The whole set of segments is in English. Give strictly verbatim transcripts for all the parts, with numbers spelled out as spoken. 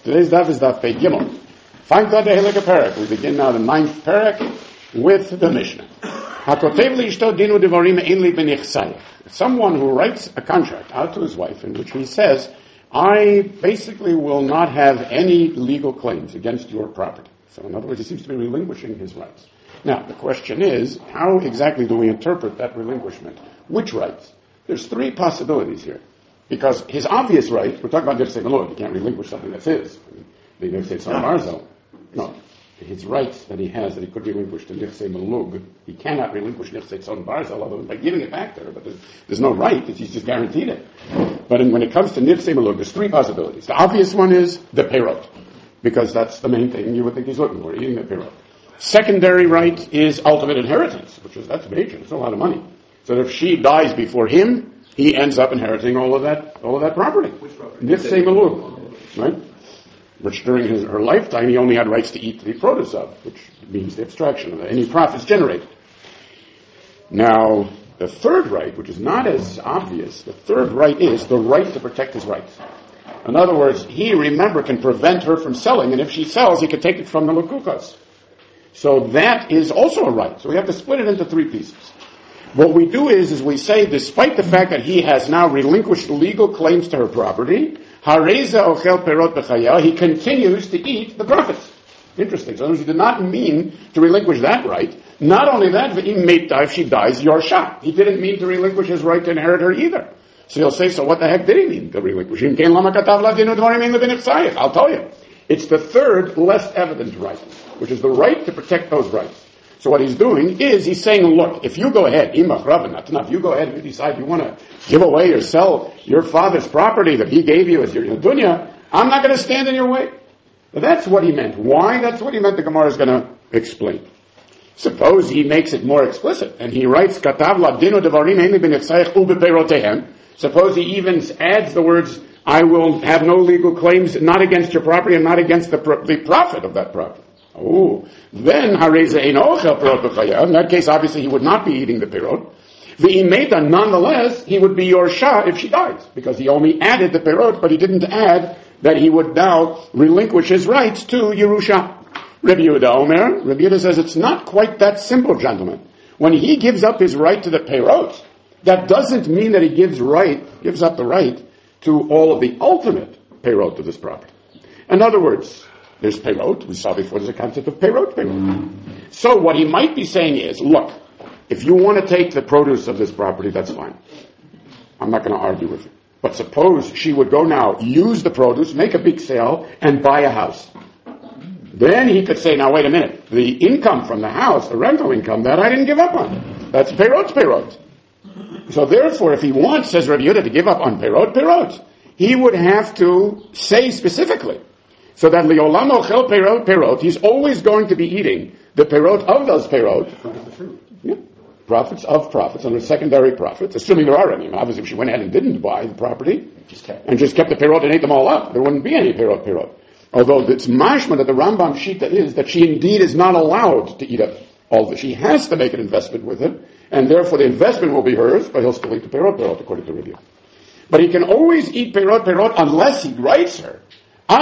Today's daf is daf Pei Gimel. Find out the Hilek Perek. We begin now the ninth Perek with the Mishnah. Hakotev li'ishto dinu devarim ein li b'nichsayach. Someone who writes a contract out to his wife in which he says, I basically will not have any legal claims against your property. So in other words, he seems to be relinquishing his rights. Now, the question is, how exactly do we interpret that relinquishment? Which rights? There's three possibilities here. Because his obvious right, we're talking about Nifsei Malug, he can't relinquish something that's his. The Nifsei Tzon Barzel. No. His rights that he has, that he could relinquish to Nifsei Malug, he cannot relinquish Nifsei Tzon Barzel, other than by giving it back to her, but there's, there's no right, he's just guaranteed it. But in, when it comes to Nifsei Malug, there's three possibilities. The obvious one is the Perot, because that's the main thing you would think he's looking for, eating the Perot. Secondary right is ultimate inheritance, which is, that's major, it's a lot of money. So if she dies before him, he ends up inheriting all of that, all of that property. Which property? Nifsei Malug, right? Which during his, her lifetime he only had rights to eat the produce of, which means the abstraction of any profits generated. Now, the third right, which is not as obvious, the third right is the right to protect his rights. In other words, he, remember, can prevent her from selling, and if she sells, he can take it from the Lukukas. So that is also a right. So we have to split it into three pieces. What we do is, is we say, despite the fact that he has now relinquished legal claims to her property, Hareza ochel perot b'chaya, he continues to eat the profits. Interesting. So he did not mean to relinquish that right. Not only that, v'im meita, if she dies, yorsha. He didn't mean to relinquish his right to inherit her either. So you'll say, so what the heck did he mean to relinquish? I'll tell you. It's the third, less evident right, which is the right to protect those rights. So what he's doing is he's saying, look, if you go ahead, imach rabban, not enough, you go ahead and you decide you want to give away or sell your father's property that he gave you as your dunya, I'm not going to stand in your way. But that's what he meant. Why? That's what he meant the Gemara is going to explain. Suppose he makes it more explicit and he writes, Katav ladinu devarim ein li b'nichsayach u'beperotehem. Suppose he even adds the words, I will have no legal claims, not against your property and not against the, pro- the profit of that property. Oh, then hareza ein ochel perot b'chaya. In that case, obviously, he would not be eating the perot. V'imeta, nonetheless, he would be yorsha if she dies, because he only added the perot, but he didn't add that he would now relinquish his rights to Yerusha. Rabbi Yehuda Omer, Rabbi Yehuda says it's not quite that simple, gentlemen. When he gives up his right to the perot, that doesn't mean that he gives right, gives up the right to all of the ultimate perot of this property. In other words, there's perot. We saw before there's a concept of perot, perot. So what he might be saying is, look, if you want to take the produce of this property, that's fine. I'm not going to argue with you. But suppose she would go now, use the produce, make a big sale, and buy a house. Then he could say, now wait a minute, the income from the house, the rental income, that I didn't give up on. That's perot, perot. So therefore, if he wants, says Rabbi Yehuda, to give up on perot, perot, he would have to say specifically, so that liolam ochel perot, perot, he's always going to be eating the perot of those perot. Yeah. Profits of profits, under secondary profits, assuming there are any. Obviously, if she went ahead and didn't buy the property, just kept and just kept the perot and ate them all up, there wouldn't be any perot, perot. Although it's mashma that the Rambam Shita is that she indeed is not allowed to eat up all of it. She has to make an investment with it, and therefore the investment will be hers, but he'll still eat the perot, perot, according to Rabbi. But he can always eat perot, perot, unless he writes her, I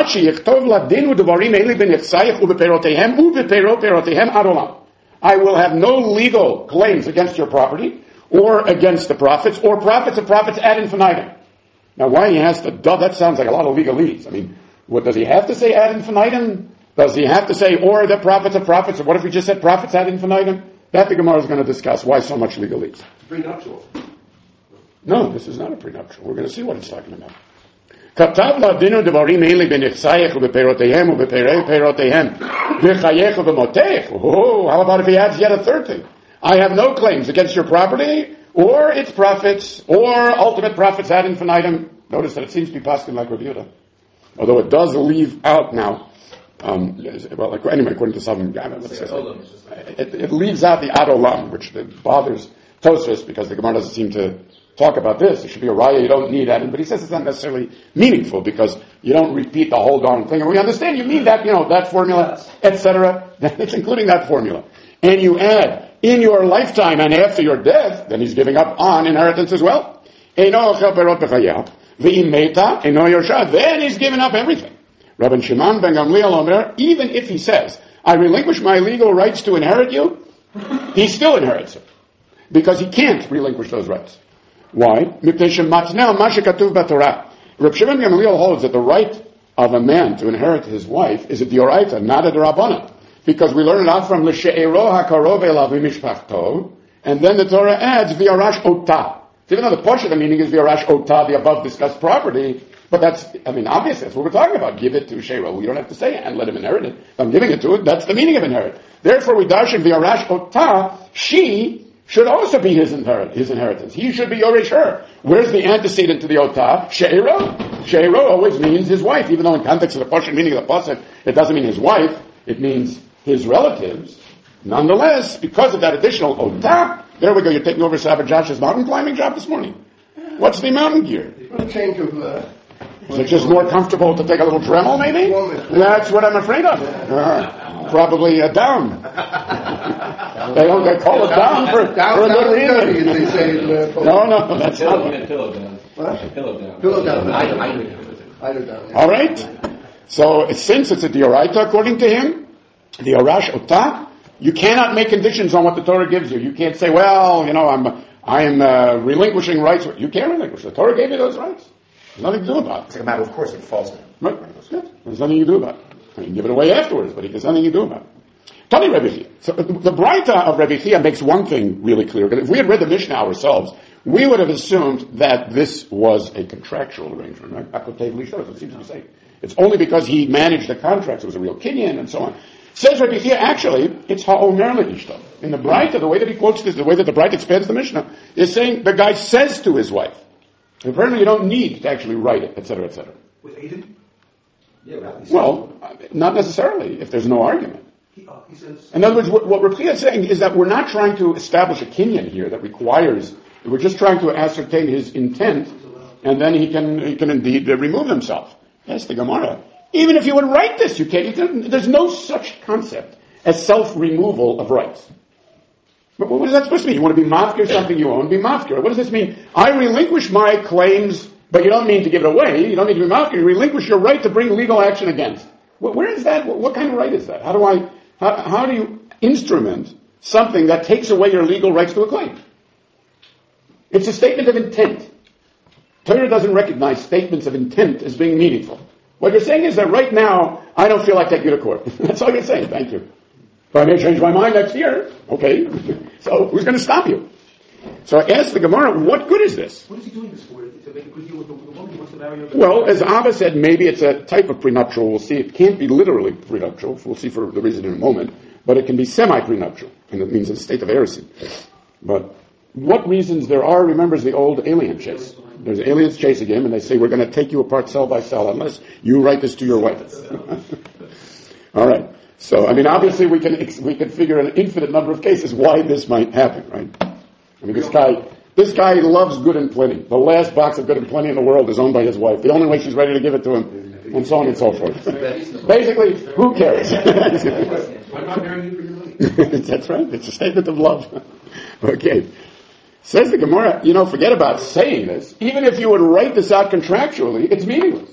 will have no legal claims against your property, or against the profits, or profits of profits ad infinitum. Now why he has to, duh, that sounds like a lot of legalese. I mean, what does he have to say ad infinitum? Does he have to say, or the profits of profits, or what if he just said profits ad infinitum? That the Gemara is going to discuss. Why so much legalese? Prenuptial. No, this is not a prenuptial. We're going to see what he's talking about. כתב לדין ודברים אלה בנכסייך ובפירותיהם ובפירי פירותיהם בחייך ובמותיך. Oh, how about if he adds yet a third thing? I have no claims against your property or its profits or ultimate profits ad infinitum. Notice that it seems to be posting like Rabbi Yehuda. Although it does leave out now, um, well, like, anyway, according to some, it, it leaves out the ad olam, which bothers Tosfos because the Gemara doesn't seem to talk about this. It should be a raya, you don't need that. But he says it's not necessarily meaningful because you don't repeat the whole darn thing. And we understand you mean that, you know, that formula, et cetera. It's including that formula. And you add, in your lifetime and after your death, then he's giving up on inheritance as well. Then he's given up everything. Rabbi Shimon ben Gamliel Omer, even if he says, I relinquish my legal rights to inherit you, he still inherits it. Because he can't relinquish those rights. Why? Rabbi Shimon ben Gamliel holds that the right of a man to inherit his wife is a dioraita, not a derabbanan. Because we learn it out from l'she'ero hakarov elav mishpachto, and then the Torah adds v'yarash ota. So even though the portion of the meaning is v'yarash ota, the above discussed property, but that's, I mean, obviously that's what we're talking about. Give it to she'ero. We don't have to say and let him inherit it. If I'm giving it to it, that's the meaning of inherit. Therefore, we darshan v'yarash ota, she should also be his inherit, his inheritance. He should be Yoresh her. Where's the antecedent to the Otah? She'ero. She'ero always means his wife, even though in context of the Pasuk, meaning of the Pasuk, it doesn't mean his wife, it means his relatives. Nonetheless, because of that additional Otah, there we go, you're taking over Sabbath Josh's mountain climbing job this morning. What's the mountain gear? A change of, uh, Is it just more comfortable to take a little Dremel, maybe? That's what I'm afraid of. Uh, probably a down. They don't. They call it down for, down, for a down good reason. They say in, uh, no, no, that's Pillow, not. pillow down. What? Pillow down. Pillow down. I, I, I, Either down. Yeah. All right. So since it's a dioraita, according to him, the arash otah, you cannot make conditions on what the Torah gives you. You can't say, well, you know, I'm I'm uh, relinquishing rights. You can't relinquish. The Torah gave you those rights. There's nothing to do about it. It's like a matter of course it falls down. Right. Yeah. There's nothing you do about it. You can give it away afterwards, but there's nothing you do about it. Tell me, Rebbe Chia. So the Braita of Rebbe Chia makes one thing really clear. If we had read the Mishnah ourselves, we would have assumed that this was a contractual arrangement. Right? Akotev Lishos, it seems to be saying. It's only because he managed the contracts, it was a real kinyan and so on. Says Rebbe Chia, actually, it's ha'omer le'ishto. In the Braita, the way that he quotes this, the way that the Braita expands the Mishnah, is saying the guy says to his wife, apparently you don't need to actually write it, et cetera, et cetera. With Aiden? Yeah, Well, not necessarily, if there's no argument. He, uh, he says, In other words, what, what Rebbe Chia is saying is that we're not trying to establish a kinyan here that requires, we're just trying to ascertain his intent, and then he can he can indeed uh, remove himself. Yes, the Gemara. Even if you would write this, you can't, you can, there's no such concept as self-removal of rights. But what is that supposed to mean? You want to be mafkir something you own, be mafkir. What does this mean? I relinquish my claims, but you don't mean to give it away. You don't need to be mafkir. You relinquish your right to bring legal action against. Where is that? What kind of right is that? How do I, how, how do you instrument something that takes away your legal rights to a claim? It's a statement of intent. Torah doesn't recognize statements of intent as being meaningful. What you're saying is that right now, I don't feel like taking you to court. That's all you're saying. Thank you. But I may change my mind next year. Okay. So who's going to stop you? So I asked the Gemara, what good is this? what is he doing this for? To make a good deal with the, with the woman who wants to marry her? Well, as Abba said, maybe it's a type of prenuptial. We'll see. It can't be literally prenuptial. We'll see for the reason in a moment. But it can be semi-prenuptial. And it means a state of heresy. But what reasons there are, remembers the old alien chase. There's aliens chasing him, and they say, we're going to take you apart cell by cell unless you write this to your wife. All right. So, I mean, obviously we can we can figure an infinite number of cases why this might happen, right? I mean, this guy this guy loves Good and Plenty. The last box of Good and Plenty in the world is owned by his wife. The only way she's ready to give it to him, and so on and so forth. Basically, who cares? I'm not marrying you for your money. That's right. It's a statement of love. Okay. Says the Gemara, you know, forget about saying this. Even if you would write this out contractually, it's meaningless.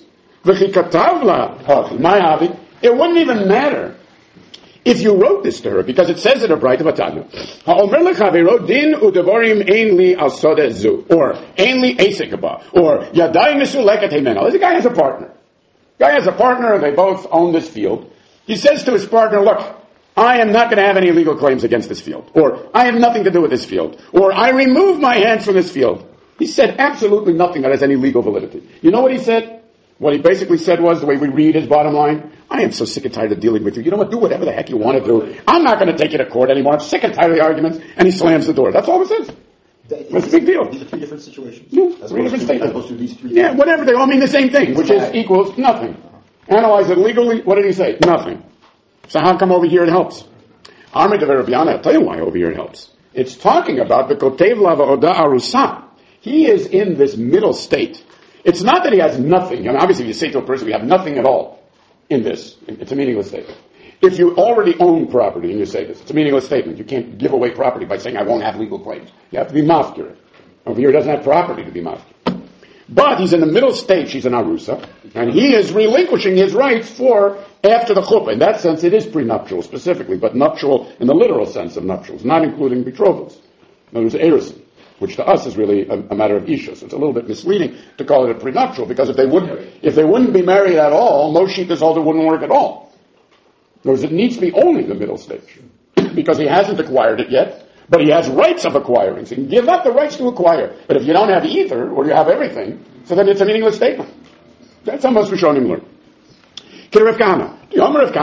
It wouldn't even matter if you wrote this to her, because it says in a Braita Vatanya, din udevarim ein li al sodeh zu, or ein li esek ba, or yadai misuleket hemena. This guy has a partner. Guy has a partner, they both own this field. He says to his partner, look, I am not going to have any legal claims against this field, or I have nothing to do with this field, or I remove my hands from this field. He said absolutely nothing that has any legal validity. You know what he said? What he basically said was, the way we read his bottom line, I am so sick and tired of dealing with you. You know what? Do whatever the heck you want to do. I'm not going to take you to court anymore. I'm sick and tired of the arguments. And he slams the door. That's all it says. What's the big deal? These are three different situations. Yeah, as three different to, as statements. opposed to these three. Yeah, whatever. They all mean the same thing, which is equals nothing. Analyze it legally. What did he say? Nothing. So how come over here it helps? Amri de Verabiana, I'll tell you why over here it helps. It's talking about the Kotev Lava Oda Arusa. He is in this middle state. It's not that he has nothing. I mean, obviously, if you say to a person, we have nothing at all in this, it's a meaningless statement. If you already own property and you say this, it's a meaningless statement. You can't give away property by saying, I won't have legal claims. You have to be mafkir. Over here, it doesn't have property to be mafkir. But he's in the middle stage, he's an arusa, and he is relinquishing his rights for after the chuppah. In that sense, it is prenuptial specifically, but nuptial in the literal sense of nuptials, not including betrothals. In other words, erusin, which to us is really a, a matter of isha. So it's a little bit misleading to call it a prenuptial, because if they wouldn't, if they wouldn't be married at all, Moshe Shittas wouldn't work at all. In other words, it needs to be only the middle stage, because he hasn't acquired it yet. But he has rights of acquiring. So you can give up the rights to acquire. But if you don't have either, or you have everything, so then it's a meaningless statement. That's how most Rishonim learn. Rav Kahana. Rav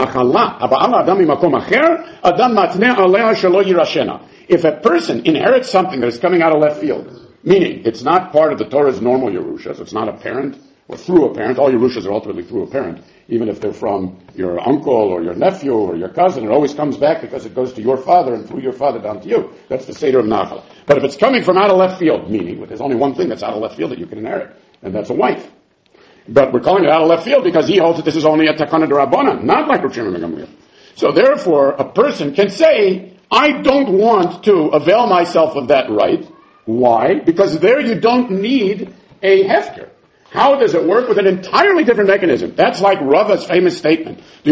Kahana. If a person inherits something that is coming out of left field, meaning it's not part of the Torah's normal Yerusha, so it's not a parent, or through a parent, all Yerushas are ultimately through a parent, even if they're from your uncle or your nephew or your cousin, it always comes back because it goes to your father and through your father down to you. That's the Seder of Nachal. But if it's coming from out of left field, meaning there's only one thing that's out of left field that you can inherit, and that's a wife. But we're calling it out of left field because he holds that this is only a takana d'Rabbanan, not like Rav Shimon ben Gamliel. So therefore, a person can say, I don't want to avail myself of that right. Why? Because there you don't need a hefker. How does it work? With an entirely different mechanism. That's like Rava's famous statement. If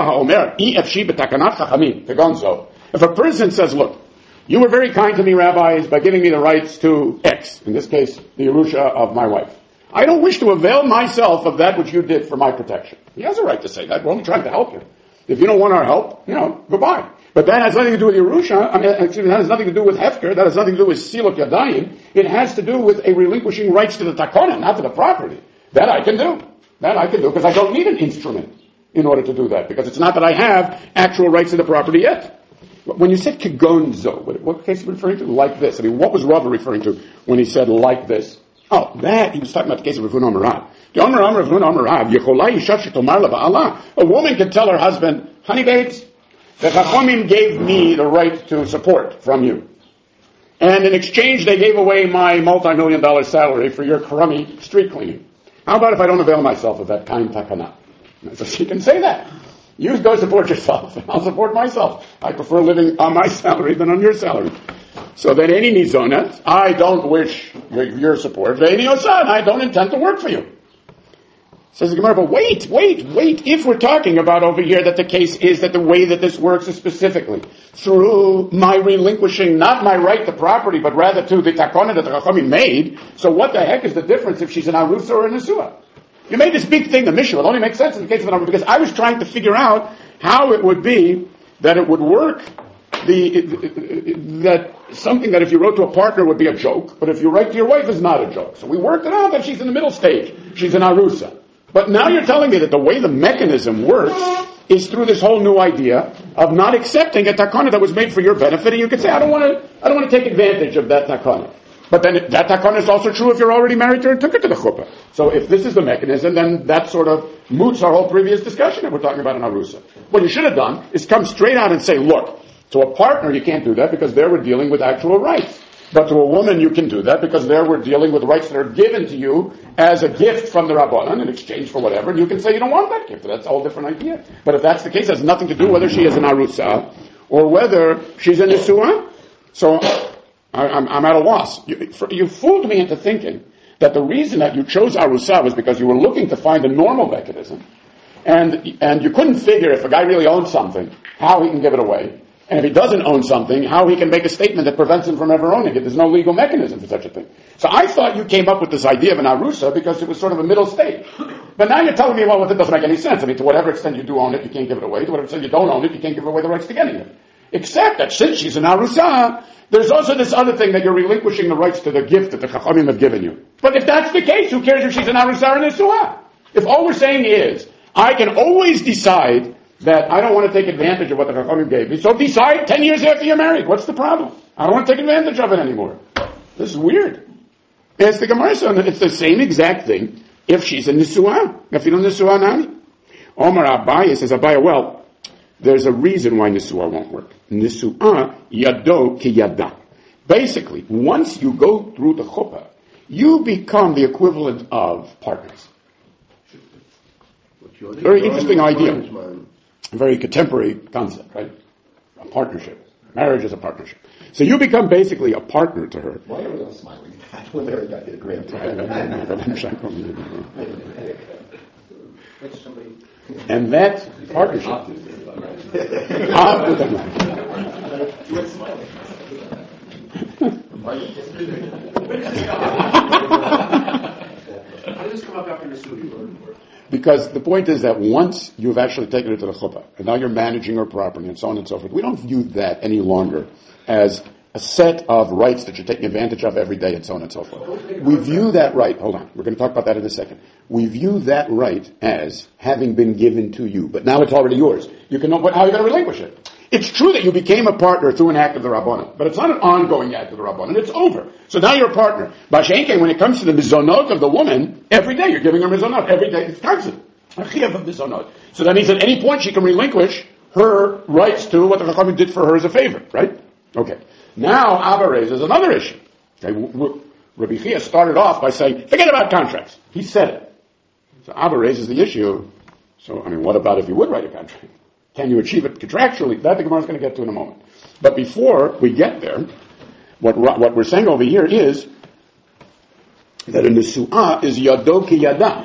a person says, look, you were very kind to me, rabbis, by giving me the rights to X, in this case, the Yerusha of my wife. I don't wish to avail myself of that which you did for my protection. He has a right to say that. We're only trying to help you. If you don't want our help, you know, goodbye. But that has nothing to do with Yerusha. I mean, excuse me, that has nothing to do with Hefker. That has nothing to do with Siluk Yadayim. It has to do with a relinquishing rights to the Takana, not to the property. That I can do. That I can do because I don't need an instrument in order to do that. Because it's not that I have actual rights to the property yet. When you said Kegonzo, what, what case are you referring to? Like this. I mean, what was Rava referring to when he said like this? Oh, that, he was talking about the case of Rav Huna Amarav. The Amar Amar Rav Huna Amarav, a woman can tell her husband, honey babes, the Chachamim gave me the right to support from you. And in exchange, they gave away my multi-million dollar salary for your crummy street cleaning. How about if I don't avail myself of that kind takana? So she can say that. You go support yourself, and I'll support myself. I prefer living on my salary than on your salary. So then any nizonat, I don't wish your, your support. Ve'eni osan, I don't intend to work for you. Says the Gemara, but wait, wait, wait. If we're talking about over here that the case is that the way that this works is specifically through my relinquishing not my right to property, but rather to the takana that the Chachamim made, so what the heck is the difference if she's an arusa or a nesua? You made this big thing, the Mishnah. It only makes sense in the case of an arusa, because I was trying to figure out how it would be that it would work, the, that something that if you wrote to a partner would be a joke, but if you write to your wife is not a joke. So we worked it out that she's in the middle stage. She's an arusa. But now you're telling me that the way the mechanism works is through this whole new idea of not accepting a takana that was made for your benefit, and you could say, I don't want to, I don't want to take advantage of that takana. But then that takana is also true if you're already married to her and took her to the chuppah. So if this is the mechanism, then that sort of moots our whole previous discussion that we're talking about in arusa. What you should have done is come straight out and say, look, to a partner you can't do that because there we're dealing with actual rights. But to a woman, you can do that because there we're dealing with rights that are given to you as a gift from the Rabbanan in exchange for whatever. And you can say you don't want that gift. That's a whole different idea. But if that's the case, it has nothing to do whether she is an arusa or whether she's a nisua. So I, I'm, I'm at a loss. You, for, you fooled me into thinking that the reason that you chose arusa was because you were looking to find a normal mechanism. And, and you couldn't figure if a guy really owns something, how he can give it away. And if he doesn't own something, how he can make a statement that prevents him from ever owning it. There's no legal mechanism for such a thing. So I thought you came up with this idea of an arusa because it was sort of a middle stage. But now you're telling me, well, it doesn't make any sense. I mean, to whatever extent you do own it, you can't give it away. To whatever extent you don't own it, you can't give away the rights to getting it. Except that since she's an arusa, there's also this other thing that you're relinquishing the rights to the gift that the Chachamim have given you. But if that's the case, who cares if she's an arusa or an nesua? If all we're saying is, I can always decide that I don't want to take advantage of what the Chachamim gave me. So decide ten years after you're married. What's the problem? I don't want to take advantage of it anymore. This is weird. It's the Gemara, so it's the same exact thing if she's a Nisuah. If you know Nisuah Nani. Omar Abaya says, Abaya, well, there's a reason why Nisuah won't work. Nisuah yado ki yada. Basically, once you go through the chuppah, you become the equivalent of partners. Very interesting idea. A very contemporary concept, right? A partnership. Marriage is a partnership. So you become basically a partner to her. Why are we all smiling when they're got the agreement? And that partnership. How does this come up after the studio? Because the point is that once you've actually taken her to the chuppah, and now you're managing her property, and so on and so forth, we don't view that any longer as a set of rights that you're taking advantage of every day, and so on and so forth. We view that right, hold on, we're going to talk about that in a second. We view that right as having been given to you, but now it's already yours. You can know what, how you're going to relinquish it. It's true that you became a partner through an act of the Rabbanan, but it's not an ongoing act of the Rabbanan, it's over. So now you're a partner. Bashenke, when it comes to the mizonot of the woman, every day you're giving her mizonot, every day, it's constant. A chiyuv of mizonot. So that means at any point she can relinquish her rights to what the Chachamim did for her as a favor, right? Okay. Now Abba raises another issue. Okay, Rabbi Chia started off by saying, forget about contracts. He said it. So Abba raises the issue, so I mean, what about if you would write a contract? Can you achieve it contractually? That the Gemara is going to get to in a moment. But before we get there, what, what we're saying over here is that a nesu'ah is yado ki yada.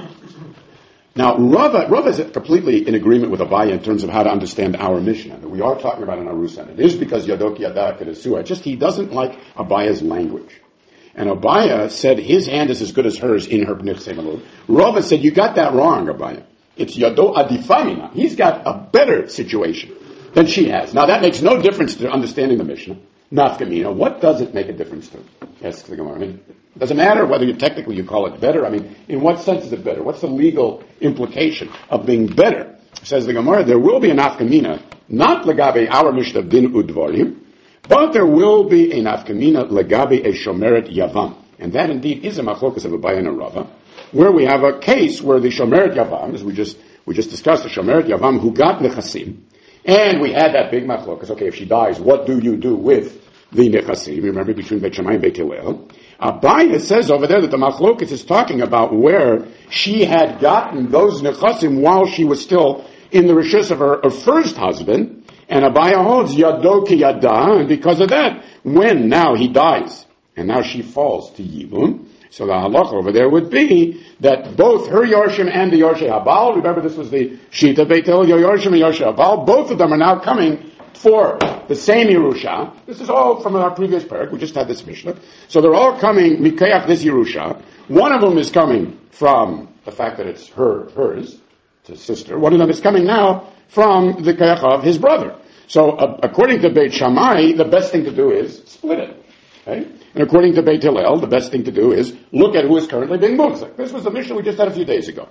Now, Rava, Rava is completely in agreement with Abaya in terms of how to understand our Mishnah. That we are talking about an Arusa. It is because yado ki yada kedesua. Just he doesn't like Abaya's language. And Abaya said his hand is as good as hers in her b'nichsei malud. Rava said, you got that wrong, Abaya. It's yado adifamina. He's got a better situation than she has. Now that makes no difference to understanding the Mishnah. Nafkamina. What does it make a difference to? Asks the Gemara. I mean, it doesn't matter whether you technically you call it better. I mean, in what sense is it better? What's the legal implication of being better? Says the Gemara, there will be a nafkamina, not legabe our Mishnah din udvarim, but there will be a nafkamina legabe a shomeret yavam. And that indeed is a machlokas of Abaye and a Rava, where we have a case where the Shomeret Yavam, as we just we just discussed, the Shomeret Yavam who got Nechasim, and we had that big machlokas. Okay, if she dies, what do you do with the Nechasim? Remember, between Beit Shammai and Beit Hillel. Abaye says over there that the machlokas is talking about where she had gotten those Nechasim while she was still in the rishus of her, her first husband, and Abaye holds Yado ki Yada, and because of that, when now he dies, and now she falls to Yibum, so the halacha over there would be that both her Yorshim and the Yorshei Habal, remember this was the Shita Beit Hillel, Yorshim and Yorshei Habal, both of them are now coming for the same Yerusha. This is all from our previous parak, we just had this Mishnah. So they're all coming, Mikayach this Yerusha. One of them is coming from the fact that it's her, hers, it's his sister. One of them is coming now from the Kayach of his brother. So uh, according to Beit Shammai, the best thing to do is split it. Okay? And according to Beit Hillel, the best thing to do is look at who is currently being muktzak. This was the Mishnah we just had a few days ago.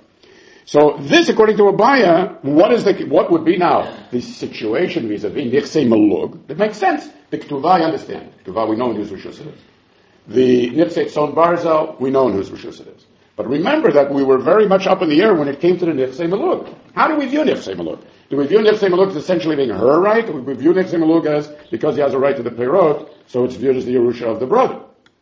So this, according to Abaya, what is the what would be now the situation vis-a-vis nichsei malug? That makes sense. The Ketuvah, I understand. Ketuvah, we know in whose rishus it is. The nichsei tzon barzel, we know in whose rishus it is. But remember that we were very much up in the air when it came to the nichsei malug. How do we view nichsei malug? Do we view nichsei malug as essentially being her right? Or do we view nichsei malug as because he has a right to the perot, so it's viewed as the Yerusha of the brother?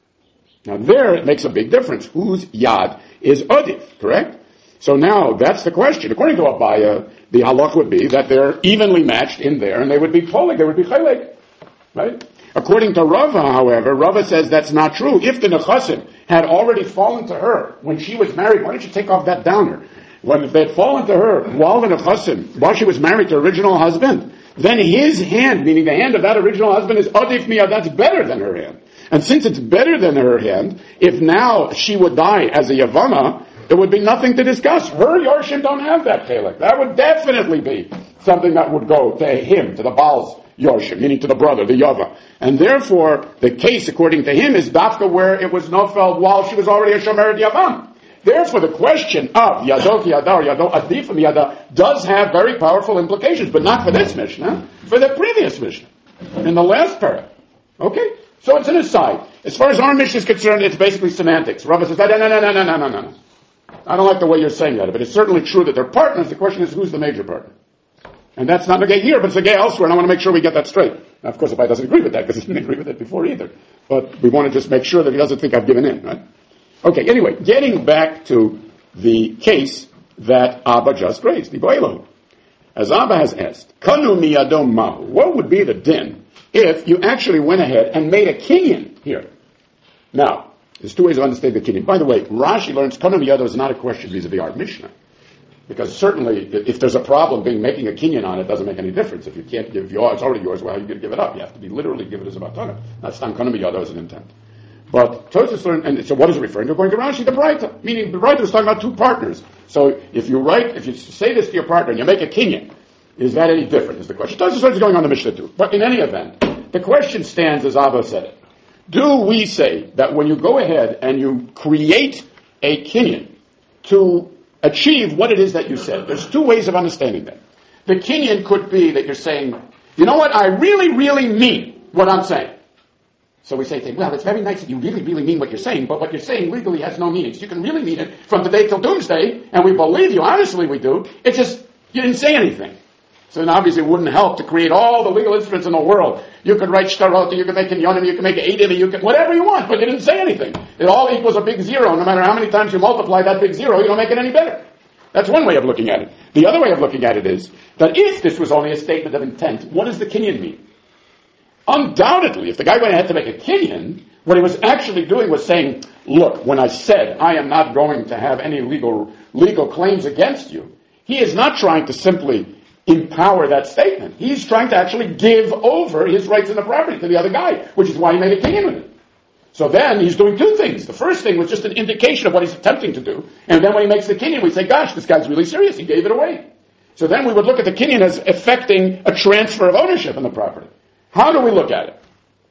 Now there it makes a big difference. Whose yad is odif, correct? So now that's the question. According to Abaya, the halach would be that they're evenly matched in there, and they would be polig, they would be chelek, right? According to Rava, however, Rava says that's not true. If the nechasim had already fallen to her when she was married, why don't you take off that downer? When they had fallen to her while the nechasim, while she was married to her original husband, then his hand, meaning the hand of that original husband, is adif miyah, that's better than her hand. And since it's better than her hand, if now she would die as a yavama, there would be nothing to discuss. Her Yorshim don't have that chelek. That would definitely be something that would go to him, to the Baal's Yorshim, meaning to the brother, the Yava. And therefore, the case, according to him, is dafka where it was nofeld while she was already a Shomeret Yavam. Therefore, the question of Yado ki Yada or Yado Adifim Yada does have very powerful implications, but not for this Mishnah, for the previous Mishnah, in the last parak. Okay? So it's an aside. As far as our Mishnah is concerned, it's basically semantics. Rava says, no, no, no, no, no, no, no, no. I don't like the way you're saying that, but it's certainly true that they're partners. The question is, who's the major partner? And that's not the gay here, but it's a gay elsewhere, and I want to make sure we get that straight. Now, of course, if I doesn't agree with that, because he didn't agree with it before either. But we want to just make sure that he doesn't think I've given in, right? Okay, anyway, getting back to the case that Abba just raised, the Boilahu. As Abba has asked, Kanu miyadom mahu, what would be the din if you actually went ahead and made a kinyan here. Now, there's two ways of understanding the kinyan. By the way, Rashi learns Kana Miyado is not a question vis-a-vis our Mishnah. Because certainly, if there's a problem being making a kinyan on it, doesn't make any difference. If you can't give yours, it's already yours, well, how are you going to give it up? You have to be literally give it as a batana. Not Stam Kana Miyado as an intent. But Tosfos learned, and so what is it referring to? According to Rashi, the Braita. Meaning, the Braita is talking about two partners. So if you write, if you say this to your partner and you make a kinyan, is that any different, is the question. Tosfos learns going on the Mishnah too. But in any event, the question stands as Abba said it. Do we say that when you go ahead and you create a kinyan to achieve what it is that you said, there's two ways of understanding that. The kinyan could be that you're saying, you know what, I really, really mean what I'm saying. So we say, well, it's very nice that you really, really mean what you're saying, but what you're saying legally has no meaning. So you can really mean it from today till doomsday, and we believe you, honestly we do. It's just, you didn't say anything. So then obviously it wouldn't help to create all the legal instruments in the world. You could write shtarot, you could make kinyonim, you could make eidim, you could, whatever you want, but you didn't say anything. It all equals a big zero. No matter how many times you multiply that big zero, you don't make it any better. That's one way of looking at it. The other way of looking at it is that if this was only a statement of intent, what does the kinyan mean? Undoubtedly, if the guy went ahead to make a kinyan, what he was actually doing was saying, look, when I said I am not going to have any legal legal claims against you, he is not trying to simply empower that statement. He's trying to actually give over his rights in the property to the other guy, which is why he made a kinyan with it. So then he's doing two things. The first thing was just an indication of what he's attempting to do. And then when he makes the kinyan, we say, gosh, this guy's really serious. He gave it away. So then we would look at the kinyan as affecting a transfer of ownership in the property. How do we look at it?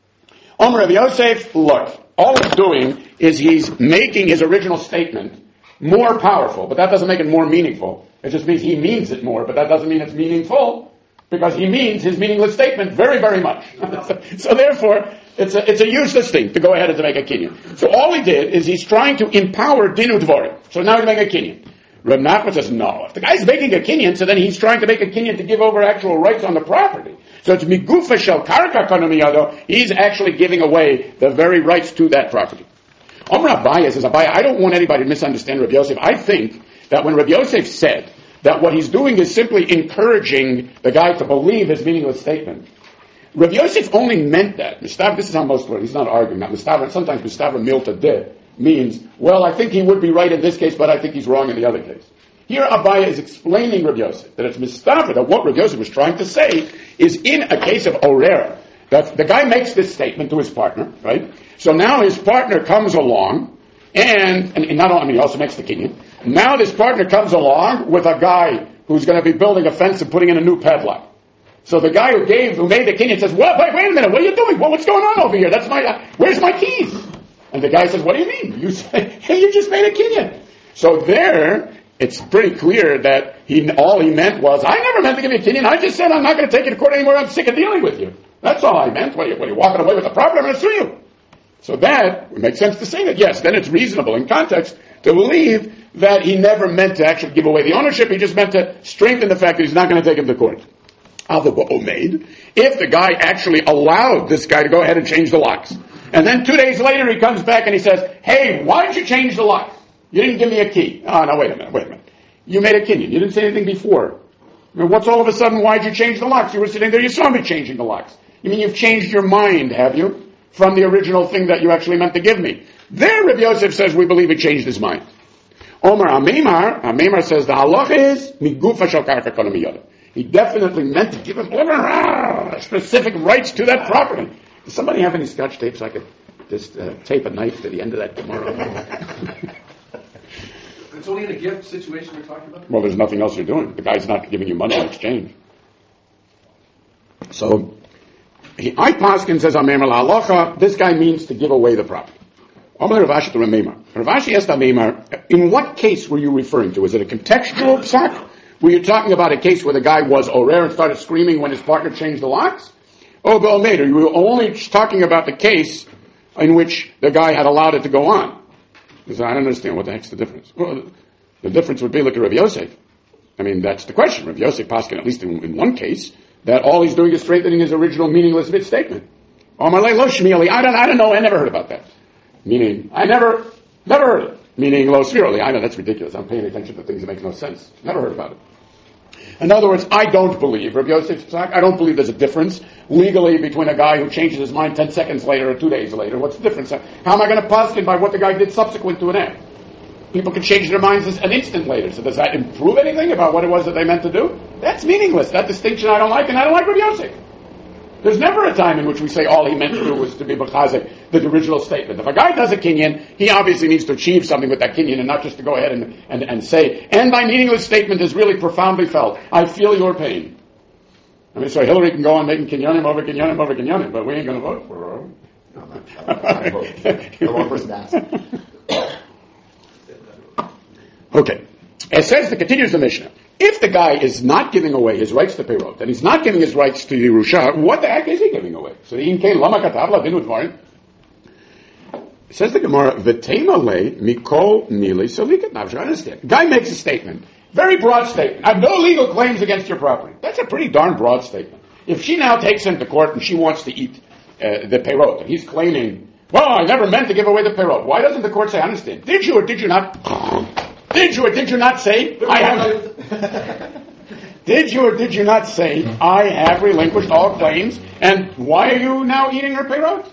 Omer Rav Yosef, look, all he's doing is he's making his original statement more powerful, but that doesn't make it more meaningful. It just means he means it more, but that doesn't mean it's meaningful, because he means his meaningless statement very, very much. so, so therefore, it's a, it's a useless thing to go ahead and to make a kinyan. So all he did is he's trying to empower dinu dvorim. So now he's making a kinyan. Rav Nachman says, no, if the guy's making a kinyan, so then he's trying to make a kinyan to give over actual rights on the property. So it's migufa shel karka kana miyado, he's actually giving away the very rights to that property. Omer Abaye says, Abaye, I don't want anybody to misunderstand Rav Yosef. I think that when Rav Yosef said that what he's doing is simply encouraging the guy to believe his meaningless statement, Rav Yosef only meant that. Mistav, this is how most learn. He's not arguing. Not Mistav, sometimes Mistav milta de means, well, I think he would be right in this case, but I think he's wrong in the other case. Here Abaye is explaining Rav Yosef, that it's Mistav, that what Rav Yosef was trying to say is in a case of Orera, that the guy makes this statement to his partner, right? So now his partner comes along, and, and not only, I mean, he also makes the kinyan. Now this partner comes along with a guy who's going to be building a fence and putting in a new padlock. So the guy who gave, who made the kinyan says, well, wait, wait a minute, what are you doing? Well, what's going on over here? That's my, uh, where's my keys? And the guy says, what do you mean? You say, hey, you just made a kinyan. So there, it's pretty clear that he, all he meant was, I never meant to give you a kinyan. I just said I'm not going to take it to court anymore. I'm sick of dealing with you. That's all I meant. When, you, when you're walking away with the property, I'm going to sue you. So that would make sense to say that, yes, then it's reasonable in context to believe that he never meant to actually give away the ownership. He just meant to strengthen the fact that he's not going to take him to court. If the guy actually allowed this guy to go ahead and change the locks, and then two days later he comes back and he says, hey, why did you change the locks? You didn't give me a key. Oh, no, wait a minute, wait a minute. You made a kinyan. You didn't say anything before. I mean, what's all of a sudden, why'd you change the locks? You were sitting there, you saw me changing the locks. You mean you've changed your mind, have you? From the original thing that you actually meant to give me. There, Rav Yosef says, we believe he changed his mind. Omer Amemar, Amemar says, the halacha is, migufa shel karka kana miyado. He definitely meant to give him over specific rights to that property. Does somebody have any scotch tape so I could just uh, tape a knife to the end of that tomorrow? It's only in a gift situation we're talking about? Well, there's nothing else you're doing. The guy's not giving you money in exchange. So, he, I Paskin says, Amemar la'alocha, this guy means to give away the property. Omer Rav Ashi to Amemar. Rav Ashi asked Amemar, in what case were you referring to? Is it a contextual psak? Were you talking about a case where the guy was orer and started screaming when his partner changed the locks? Oh, Be'omed, or you were only talking about the case in which the guy had allowed it to go on? He said, I don't understand. What the heck's the difference? Well, the difference would be, look at Rav Yosef. I mean, that's the question. Rav Yosef Paskin, at least in, in one case, that all he's doing is strengthening his original meaningless bit statement. Amalei lo shmieli. I don't, I don't know. I never heard about that. Meaning, I never, never heard it. Meaning lo sviroli. I know that's ridiculous. I'm paying attention to things that make no sense. Never heard about it. In other words, I don't believe, Rabbi Yosef Tzak, I don't believe there's a difference legally between a guy who changes his mind ten seconds later or two days later. What's the difference? How am I going to paskin by what the guy did subsequent to an act? People can change their minds an instant later. So does that improve anything about what it was that they meant to do? That's meaningless. That distinction I don't like, and I don't like Rabbi Yosef. There's never a time in which we say all he meant to do was to be b'chazik, the original statement. If a guy does a kinyan, he obviously needs to achieve something with that kinyan and not just to go ahead and, and, and say, and my meaningless statement is really profoundly felt. I feel your pain. I mean, so Hillary can go on making kinyanim over kinyanim over kinyanim, but we ain't going to vote for her. No, not, I vote. The wrong person to ask. Okay. It says, it continues the Mishnah. If the guy is not giving away his rights to Perot, and he's not giving his rights to Yerusha, what the heck is he giving away? So the Inkein Lama Katavla Din Udvarim. It says the Gemara, V'tema le mikol nili salikat navsha. Understand? Guy makes a statement, very broad statement. I have no legal claims against your property. That's a pretty darn broad statement. If she now takes him to court and she wants to eat uh, the Perot, and he's claiming, well, I never meant to give away the Perot. Why doesn't the court say, I understand? Did you or did you not? Did you or did you not say, I have... Did you or did you not say, I have relinquished all claims, and why are you now eating her Perot?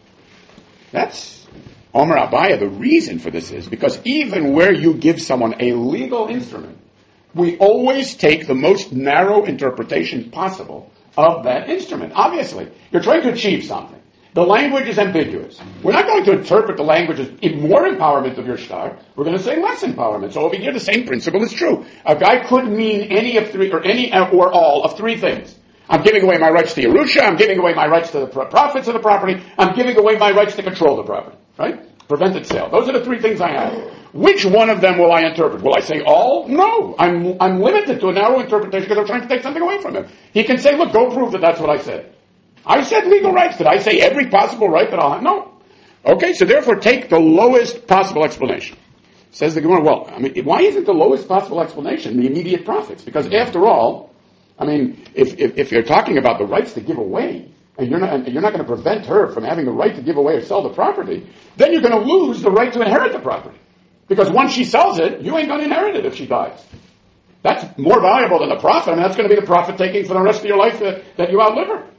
That's Omer Abaya. The reason for this is because even where you give someone a legal instrument, we always take the most narrow interpretation possible of that instrument. Obviously, you're trying to achieve something. The language is ambiguous. We're not going to interpret the language as more empowerment of your shtar. We're going to say less empowerment. So over here, the same principle is true. A guy could mean any of three, or any or all of three things. I'm giving away my rights to Yerusha. I'm giving away my rights to the profits of the property. I'm giving away my rights to control the property. Right? Prevented sale. Those are the three things I have. Which one of them will I interpret? Will I say all? No. I'm I'm limited to a narrow interpretation because I'm trying to take something away from him. He can say, look, go prove that that's what I said. I said legal rights. Did I say every possible right that I'll have? No. Okay, so therefore take the lowest possible explanation. Says the Gemara, well, I mean, why isn't the lowest possible explanation the immediate profits? Because after all, I mean, if, if, if you're talking about the rights to give away, and you're not, and you're not going to prevent her from having the right to give away or sell the property, then you're going to lose the right to inherit the property. Because once she sells it, you ain't going to inherit it if she dies. That's more valuable than the profit. I mean, that's going to be the profit taking for the rest of your life that, that you outlive her.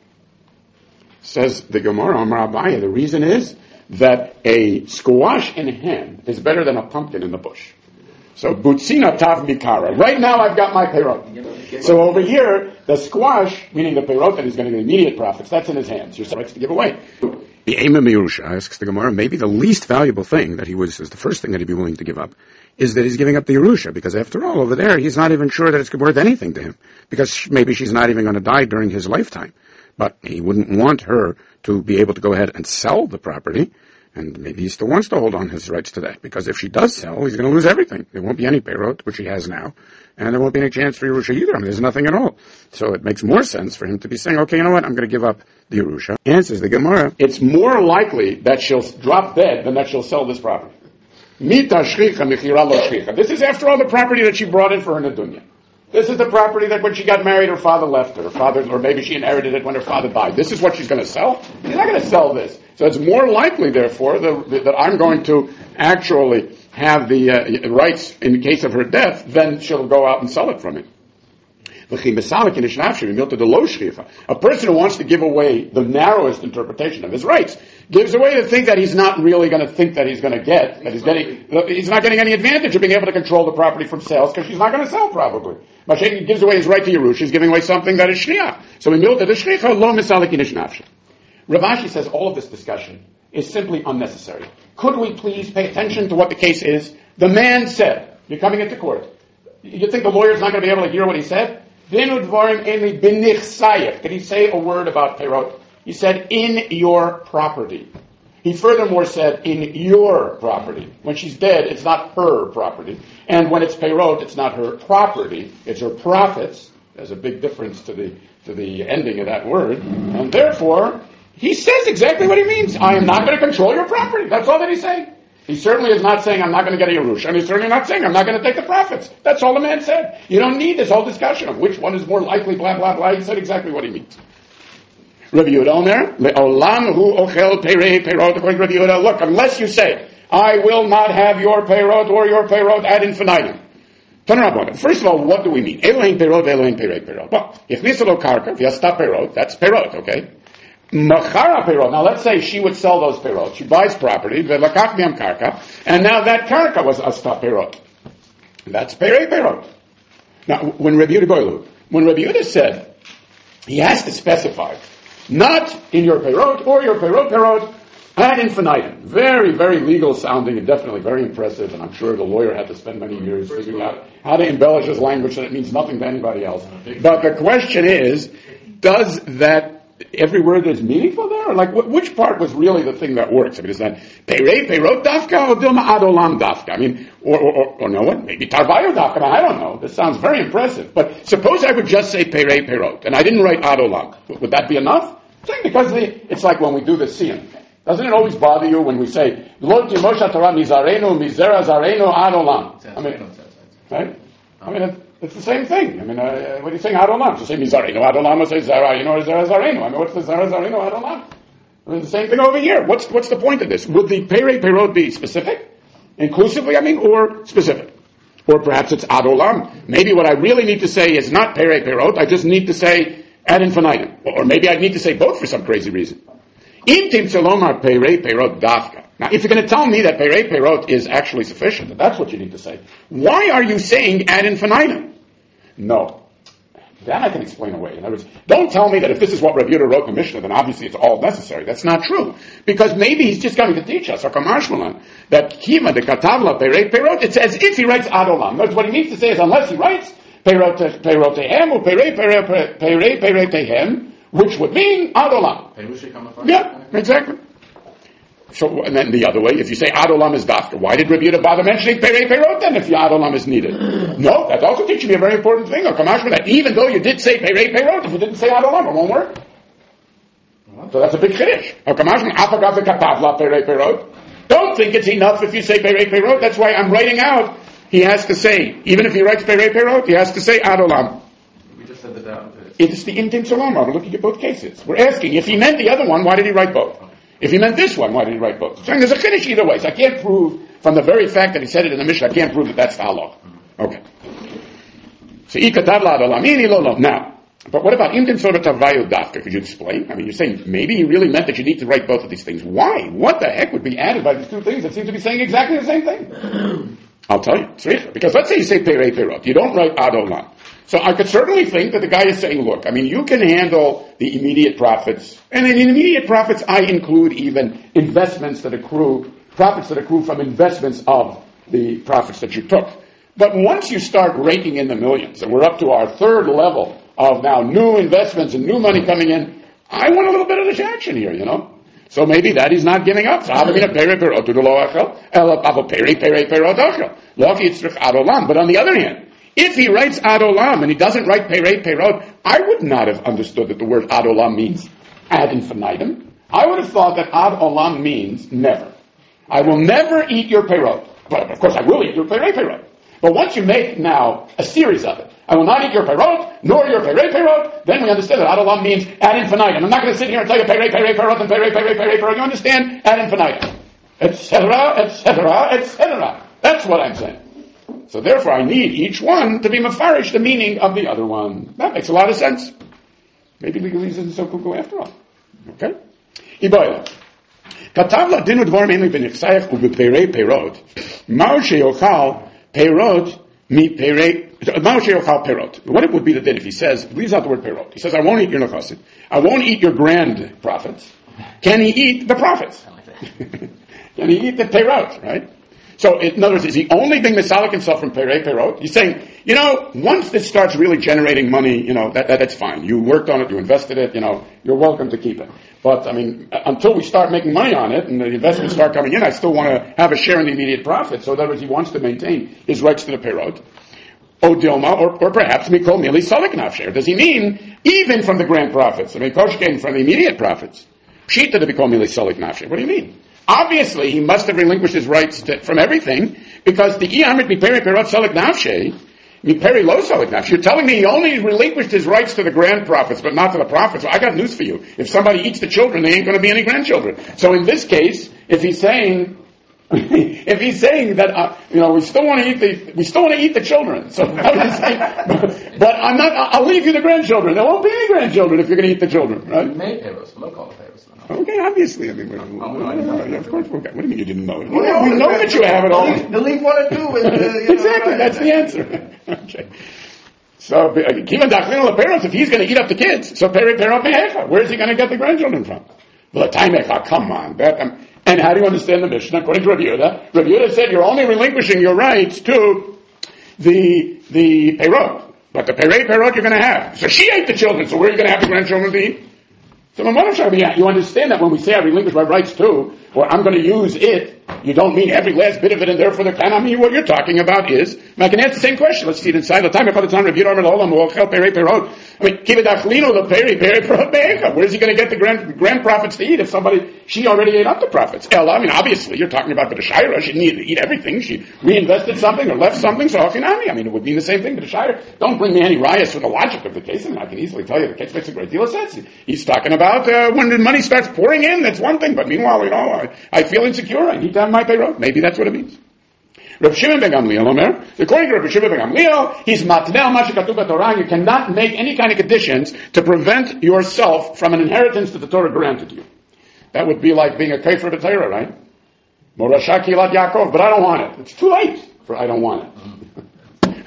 Says the Gemara, Amar Abaya, the reason is that a squash in hand is better than a pumpkin in the bush. So, Butsina Tav Mikara. Right now I've got my Perot. So over here, the squash, meaning the Perot that is going to get immediate profits, that's in his hands. Your rights to give away. The Ema Mirusha asks the Gemara, maybe the least valuable thing that he was, is the first thing that he'd be willing to give up, is that he's giving up the Yerusha, because after all, over there, he's not even sure that it's worth anything to him, because maybe she's not even going to die during his lifetime. But he wouldn't want her to be able to go ahead and sell the property, and maybe he still wants to hold on his rights to that, because if she does sell, he's going to lose everything. There won't be any Perot, which he has now, and there won't be any chance for Yerusha either. I mean, there's nothing at all. So it makes more sense for him to be saying, okay, you know what, I'm going to give up the Yerusha. Answers the Gemara, it's more likely that she'll drop dead than that she'll sell this property. Mita shricha mechira lo shricha. This is, after all, the property that she brought in for her Nadunya. This is the property that when she got married, her father left her. Her father, or maybe she inherited it when her father died. This is what she's going to sell? She's not going to sell this. So it's more likely, therefore, the, the, that I'm going to actually have the uh, rights in the case of her death, then she'll go out and sell it from me. A person who wants to give away the narrowest interpretation of his rights gives away the thing that he's not really going to think that he's going to get, that he's getting, he's not getting any advantage of being able to control the property from sales because she's not going to sell probably. But he gives away his right to Yerusha, he's giving away something that is shliach. So in Milta, the shliach lo misalik inish nafshe. Rav Ashi says all of this discussion is simply unnecessary. Could we please pay attention to what the case is? The man said, you're coming into court. You think the lawyer's not going to be able to hear what he said? Did he say a word about Perot? He said, in your property. He furthermore said, in your property. When she's dead, it's not her property. And when it's Perot, it's not her property, it's her profits. There's a big difference to the to the ending of that word. And therefore, he says exactly what he means. I am not going to control your property. That's all that he's saying. He certainly is not saying I'm not going to get a Yerusha, and he's certainly not saying I'm not going to take the profits. That's all the man said. You don't need this whole discussion of which one is more likely, blah, blah, blah. He said exactly what he means. Rabbi Yehuda Omer, le'olam hu ochel perei perot, according to Rabbi Yehuda, look, unless you say, I will not have your perot or your perot ad infinitum. First of all, what do we mean? Elohim perot, Elohim perei perot. Well, if nisalo karka, v'yasta perot, that's perot, okay? Machara perot. Now let's say she would sell those perot. She buys property, v'lakach miam karka, and now that karka was asta perot. That's perei perot. Now, when Rabbi Yehuda Goylu, when Rabbi Yehuda said, he has to specify, not in your perot or your perot perot, ad infinitum. Very, very legal sounding and definitely very impressive, and I'm sure the lawyer had to spend many years figuring out how to embellish his language so that it means nothing to anybody else. But the question is, does that, every word is meaningful there? Or like, which part was really the thing that works? I mean, is that perei perot dafka or dilma adolam dafka? I mean, or, or, or, or no one, maybe tarvayo dafka, I don't know. This sounds very impressive. But suppose I would just say perei perot, and I didn't write adolam. Would that be enough? Because the, it's like when we do the siyum. Doesn't it always bother you when we say, Lo timosha Torah mizarenu, mizera zarenu ad olam? I mean, right? I mean, it, it's the same thing. I mean, uh, what are you saying, ad olam? So say mizarenu ad olam, or say zara, you know, or zera zarenu. I mean, what's the zera zarenu ad olam? I mean, the same thing over here. What's, what's the point of this? Would the perei perot be specific? Inclusively, I mean, or specific? Or perhaps it's ad olam. Maybe what I really need to say is not perei perot, I just need to say ad infinitum. Or maybe I need to say both for some crazy reason. Now, if you're going to tell me that perei perot is actually sufficient, that's what you need to say. Why are you saying ad infinitum? No. That I can explain away. In other words, don't tell me that if this is what Rabbi Yehuda wrote in the Mishnah, then obviously it's all necessary. That's not true. Because maybe he's just coming to teach us, or Kamashmalan, that Kima de Katavla perei perot, it's as if he writes ad olam. In other words, what he needs to say is, unless he writes perot perotehem or perei perei perotehem, which would mean ad olam. Yeah, exactly. So, and then the other way, if you say ad olam is dafka, why did Rabbi Yehuda bother mentioning perei perot then if the ad olam is needed? No, that's also teaching me a very important thing, or kamashma, that even though you did say perei perot, if you didn't say ad olam, it won't work. So that's a big chiddush. Or kamashma, apagav katavla perei perot. Don't think it's enough if you say perei perot. That's why I'm writing out, he has to say, even if he writes perei perot, he has to say ad olam. We just said that down. It's the intim solomar. We're looking at both cases. We're asking, if he meant the other one, why did he write both? If he meant this one, why did he write both? So there's a chiddush either way. So I can't prove, from the very fact that he said it in the Mishnah, I can't prove that that's the halach. Okay. So, now, but what about intim solomar tavayu dafka? Could you explain? I mean, you're saying maybe he really meant that you need to write both of these things. Why? What the heck would be added by these two things that seem to be saying exactly the same thing? I'll tell you. Because let's say you say perei perot. You don't write ad olam. So I could certainly think that the guy is saying, look, I mean, you can handle the immediate profits. And in immediate profits, I include even investments that accrue, profits that accrue from investments of the profits that you took. But once you start raking in the millions, and we're up to our third level of now new investments and new money coming in, I want a little bit of this action here, you know? So maybe that he's not giving up. But on the other hand, if he writes ad olam and he doesn't write perei perot, I would not have understood that the word ad olam means ad infinitum. I would have thought that ad olam means never. I will never eat your perot. But of course I will eat your perei perot. But once you make now a series of it, I will not eat your perot, nor your perei perot, then we understand that ad olam means ad infinitum. I'm not going to sit here and tell you perei perei perot and perei perei perei perot. You understand? Ad infinitum. Etc., etc., et cetera. That's what I'm saying. So therefore I need each one to be mafarish the meaning of the other one. That makes a lot of sense. Maybe legalese isn't so cuckoo after all. Okay? Iboila. Katavla dinu dvar mainly b'nichsayach u'b'perei perot. Mao sheyochal perot mi perei, mao sheyochal perot. What it would be the din if he says, leaves out the word perot. He says, I won't eat your nechasim. I won't eat your grand profits. Can he eat the profits? Can he eat the perot, right? So, in other words, is he only being misalik himself from perei perot? He's saying, you know, once this starts really generating money, you know, that, that that's fine. You worked on it, you invested it, you know, you're welcome to keep it. But, I mean, until we start making money on it and the investments start coming in, I still want to have a share in the immediate profit. So, in other words, he wants to maintain his rights to the perot. O Dilma, or, or perhaps Mikol Mili Salik Nafsher. Does he mean even from the grand profits? I mean, Koshkin from the immediate profits. Pshita to Mikol Mili Salik Nafsher. What do you mean? Obviously, he must have relinquished his rights to, from everything, because the Iyamrit Miperi Perot Salik Nafshe, Miperi Lo Salik Nafshe. You're telling me he only relinquished his rights to the grand profits, but not to the profits. Well, I got news for you. If somebody eats the children, they ain't going to be any grandchildren. So in this case, if he's saying If he's saying that, uh, you know, we still want to eat the, we still want to eat the children. So, but, but I'm not. I'll leave you the grandchildren. There won't be any grandchildren if you're going to eat the children, right? We made Peros. We'll call it Peros. Okay, obviously. I mean, we're, Oh, we're, I didn't know we're, that. of course. We're, what do you mean you didn't know it? Well, Yeah, we know that you have it all. Delete one or two. And, uh, you know, Exactly. That's the answer. Okay. So, given Dachlino Leperos, if he's going to eat up the kids, so Peri Pero Mehecha, where's he going to get the grandchildren from? V'lataimecha, come on. That, um, and how do you understand the Mishnah? According to Rabbi Yehuda, Rabbi Yehuda said you're only relinquishing your rights to the the Perot. But the Perei Perot you're going to have. So she ate the children, so where are you going to have the grandchildren to eat? So you understand that when we say I relinquish my rights to, or I'm going to use it, you don't mean every last bit of it, and therefore the kind. I mean, what you're talking about is, and I can answer the same question. Let's see it inside. The time of the time, Rabbi Yehuda Olam Mochel Perei Perot. I mean, Kivadachlino the Perei Perei Perot Me'echa. Where's he going to get the grand grand profits to eat if somebody she already ate up the profits? Ella, I mean, obviously you're talking about the Shira. She didn't eat everything. She reinvested something or left something. So Hachinami. I mean, it would mean the same thing to the Shira. Don't bring me any riots for the logic of the case. I mean, I can easily tell you the case makes a great deal of sense. He's talking about uh, when the money starts pouring in. That's one thing. But meanwhile, you know, I, I feel insecure. I need to have my payroll. Maybe that's what it means. Reb Shimon ben Gamliel, Omer, according to Reb Shimon ben Gamliel, he's matnel mashikatu b'Torah. You cannot make any kind of conditions to prevent yourself from an inheritance that the Torah granted you. That would be like being a kafir to Torah, right? Morasha kilat Yaakov, but I don't want it. It's too late for I don't want it.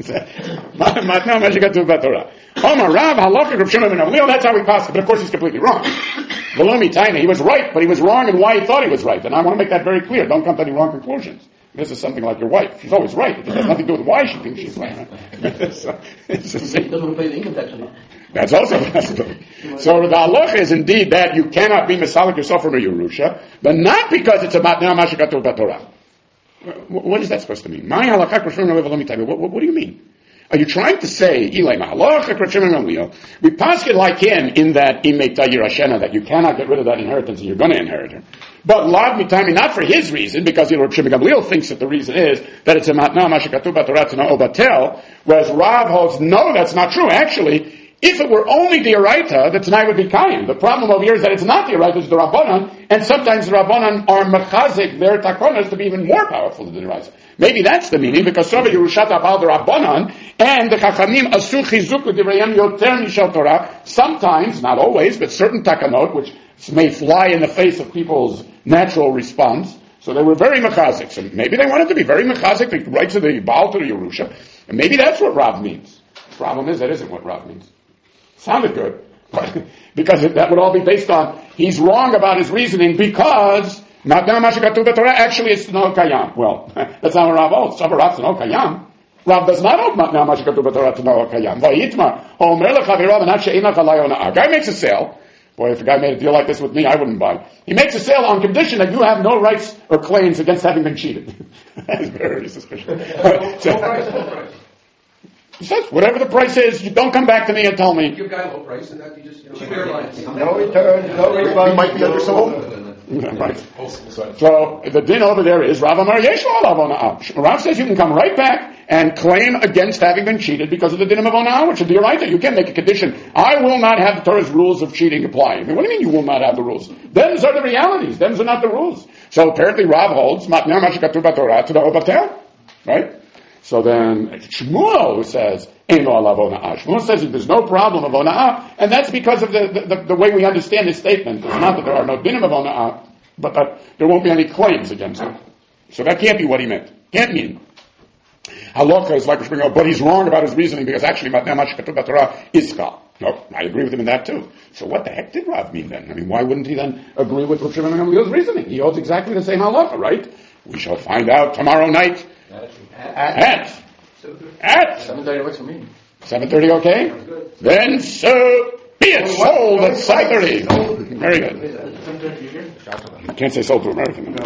Matnel mashikatu b'Torah. Omer Rav halacha Reb Shimon ben Gamliel. That's how we pass it, but of course he's completely wrong. Velomi Taina, he was right, but he was wrong in why he thought he was right. And I want to make that very clear. Don't come to any wrong conclusions. This is something like your wife. She's always right. It has nothing to do with why she thinks she's right. so, it's the same. Doesn't pay the income tax anymore. That's also a possibility. So the halacha is indeed that you cannot be misalik yourself from a Yerusha, but not because it's a matna mashikatu b'Torah. What is that supposed to mean? My halacha what, what, what do you mean? Are you trying to say, we pass it like him in that that you cannot get rid of that inheritance and you're going to inherit her. But Lav Mitami, not for his reason, because you know, Shimon Gamliel thinks that the reason is that it's a matna mashikatu b'Torah to no obatel, whereas Rav holds, no, that's not true. Actually, if it were only the Oraita, the Tanai would be Kayan. The problem over here is that it's not the Oraita, it's the Rabbanan, and sometimes the Rabbanan are mechazik their takonas to be even more powerful than the Oraita. Maybe that's the meaning, because Sova Yerushat Abal the Rabbanan, and the Chachamim Asu Chizuk L'Divrayim Yoter Mishal Torah, sometimes, not always, but certain takanot, which may fly in the face of people's natural response, so they were very mechazik. So maybe they wanted to be very mechazik, the rights of the Baal to the Yerusha, and maybe that's what Rav means. The problem is, that isn't what Rav means. Sounded good, but because it, that would all be based on he's wrong about his reasoning because actually it's no kayam. Well, that's not what Rav holds. Rav no kayam. Rav does not hold matna mashikatu b'Torah to no kayam. Vayitma omer lechavirav not she'inach alayona. A guy makes a sale. Boy, if a guy made a deal like this with me, I wouldn't buy. He makes a sale on condition that you have no rights or claims against having been cheated. That's very suspicious. so, He says, whatever the price is, you don't come back to me and tell me. Give a guy a low price and that you just, you know, cheap airlines. No return, no refund. He might be undersold. Right. So the din over there is Rav Amar Yesh lo alav ona'ah. Rav says you can come right back and claim against having been cheated because of the din of ona'ah, which would be right. You can't make a condition. I will not have the Torah's rules of cheating apply. I mean, what do you mean you will not have the rules? Them's are the realities. Them's are not the rules. So apparently Rav holds matner mashikatu b'Torah to the obatel, right? So then Shmuel says, Ein lo alav ona'ah. Shmuel says there's no problem of ona'ah, and that's because of the, the, the way we understand this statement. It's not that there are no dinim of ona'ah, but that there won't be any claims against him. So that can't be what he meant. Can't mean. Halacha is like Shmuel, but he's wrong about his reasoning because actually matneh mashikatu b'Torah is kal. No, I agree with him in that too. So what the heck did Rav mean then? I mean, why wouldn't he then agree with Rav Shimon ben Gamliel's reasoning? He holds exactly the same halacha, right? We shall find out tomorrow night. At at, at seven thirty works for me. Seven thirty, okay? Then so be it. Sold at seven thirty. Very good. You can't say sold to American.